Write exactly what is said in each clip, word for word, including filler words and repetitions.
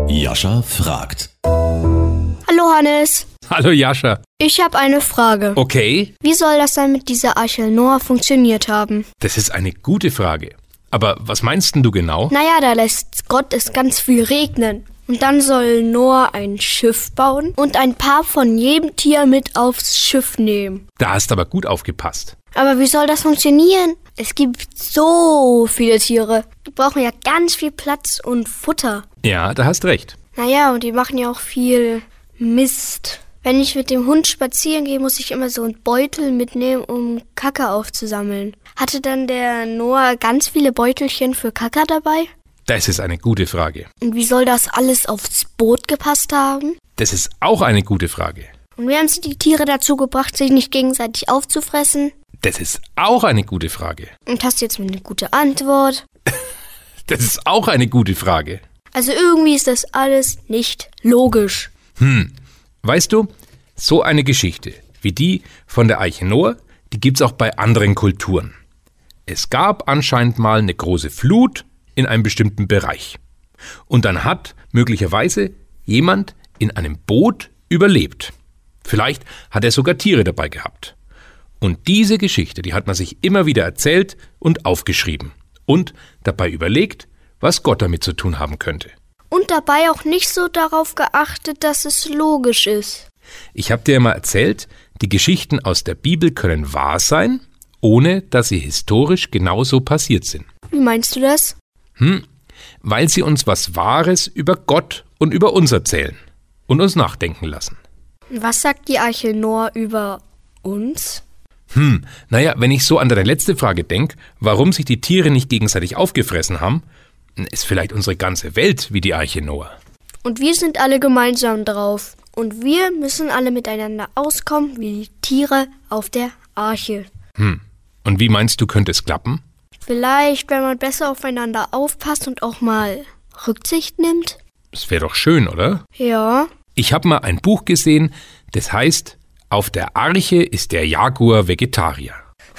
Jascha fragt. Hallo Hannes. Hallo Jascha. Ich habe eine Frage. Okay, Wie soll das dann mit dieser Arche Noah funktioniert haben? das ist eine gute Frage. Aber was meinst denn du genau? Naja, da lässt Gott es ganz viel regnen. Und dann soll Noah ein Schiff bauen und ein paar von jedem Tier mit aufs Schiff nehmen. Da hast du aber gut aufgepasst. Aber wie soll das funktionieren? Es gibt so viele Tiere. Die brauchen ja ganz viel Platz und Futter. Ja, da hast recht. Naja, und die machen ja auch viel Mist. Wenn ich mit dem Hund spazieren gehe, muss ich immer so einen Beutel mitnehmen, um Kacke aufzusammeln. Hatte dann der Noah ganz viele Beutelchen für Kacke dabei? Das ist eine gute Frage. Und wie soll das alles aufs Boot gepasst haben? Das ist auch eine gute Frage. Und wie haben sie die Tiere dazu gebracht, sich nicht gegenseitig aufzufressen? Das ist auch eine gute Frage. Und hast du jetzt eine gute Antwort? Das ist auch eine gute Frage. Also irgendwie ist das alles nicht logisch. Hm, weißt du, so eine Geschichte wie die von der Arche Noah, die gibt's auch bei anderen Kulturen. Es gab anscheinend mal eine große Flut in einem bestimmten Bereich. Und dann hat möglicherweise jemand in einem Boot überlebt. Vielleicht hat er sogar Tiere dabei gehabt. Und diese Geschichte, die hat man sich immer wieder erzählt und aufgeschrieben. Und dabei überlegt, was Gott damit zu tun haben könnte. Und dabei auch nicht so darauf geachtet, dass es logisch ist. Ich habe dir mal erzählt, die Geschichten aus der Bibel können wahr sein, ohne dass sie historisch genauso passiert sind. Wie meinst du das? Hm, weil sie uns was Wahres über Gott und über uns erzählen und uns nachdenken lassen. Was sagt die Arche Noah über uns? Hm, naja, wenn ich so an deine letzte Frage denke, warum sich die Tiere nicht gegenseitig aufgefressen haben, ist vielleicht unsere ganze Welt wie die Arche Noah. Und wir sind alle gemeinsam drauf. Und wir müssen alle miteinander auskommen, wie die Tiere auf der Arche. Hm, und wie meinst du, könnte es klappen? Vielleicht, wenn man besser aufeinander aufpasst und auch mal Rücksicht nimmt? Das wäre doch schön, oder? Ja. Ich habe mal ein Buch gesehen, das heißt, auf der Arche ist der Jaguar Vegetarier.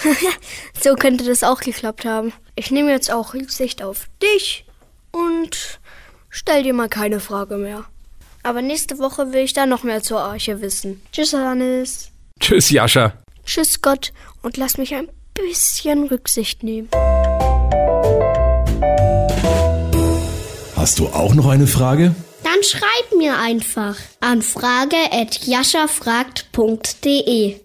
So könnte das auch geklappt haben. Ich nehme jetzt auch Rücksicht auf dich und stell dir mal keine Frage mehr. Aber nächste Woche will ich dann noch mehr zur Arche wissen. Tschüss, Hannes. Tschüss, Jascha. Tschüss, Gott. Und lass mich ein bisschen Rücksicht nehmen. Hast du auch noch eine Frage? Dann schreib mir einfach an frage at jaschafragt punkt de.